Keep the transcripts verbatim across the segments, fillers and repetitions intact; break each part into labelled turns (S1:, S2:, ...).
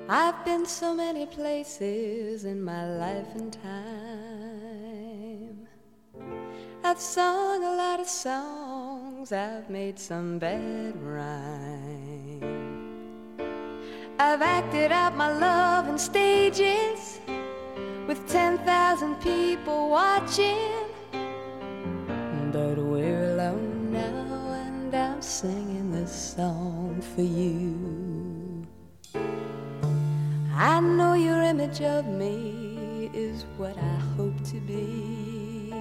S1: I've been so many places in my life and time. I've sung a lot of songs, I've made some bad rhyme. I've acted out my love in stages with ten thousand people watching. But we're alone now and I'm singing this song for you. I know your image of me is what I hope to be.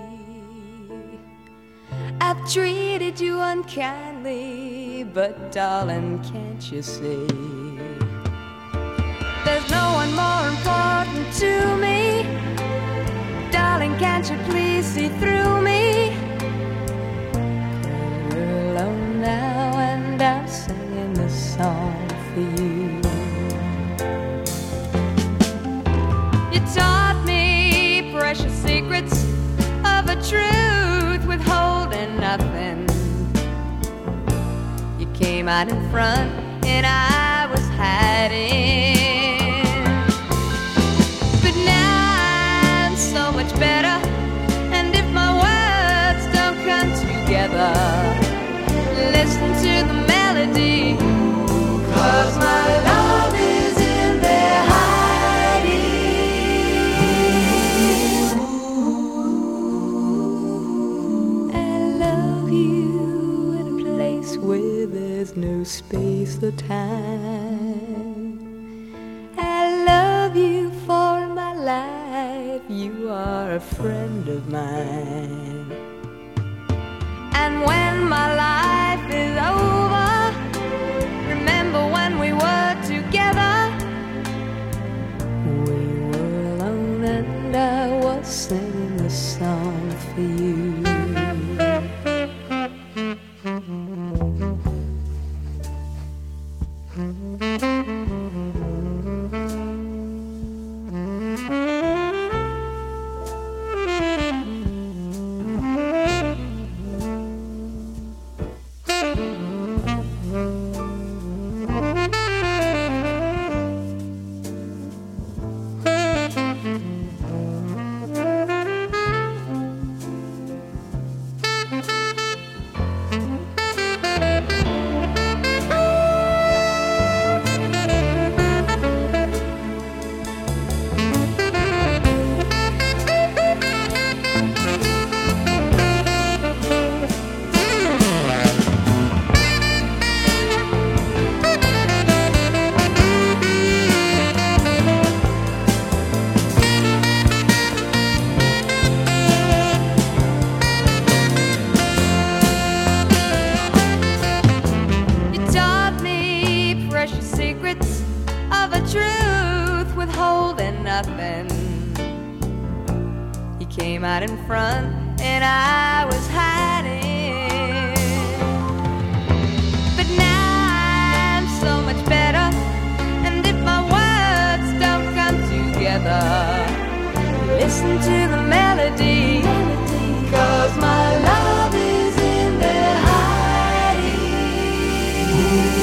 S1: I've treated you unkindly, but darling, can't you see? There's no one more important to me. Darling, can't you please see through me? 'Cause we're alone now and I'm singing this song for you. Taught me precious secrets of a truth withholding nothing. You came out in front and I was hiding. But now I'm so much better, and if my words don't come together, listen to the melody, 'cause my love is in there hiding. Where there's no space or time. I love you for my life, you are a friend of mine. And when my life is over, remember when we were together. We were alone and I was singing this song for you. Out in front and I was hiding. But now I'm so much better, and if my words don't come together, listen to the melody, 'cause my love is in there hiding.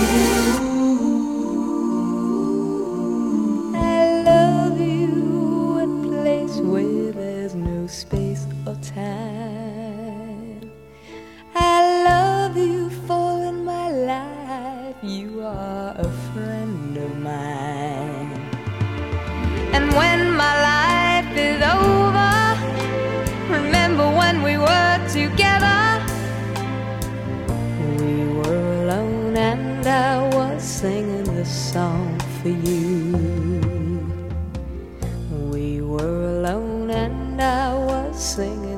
S1: I love you in a place where there's no space or time. I love you for in my life, you are a friend of mine. And when my life is over, remember when we were together. We were alone and I was singing this song for you. We were alone and I was singing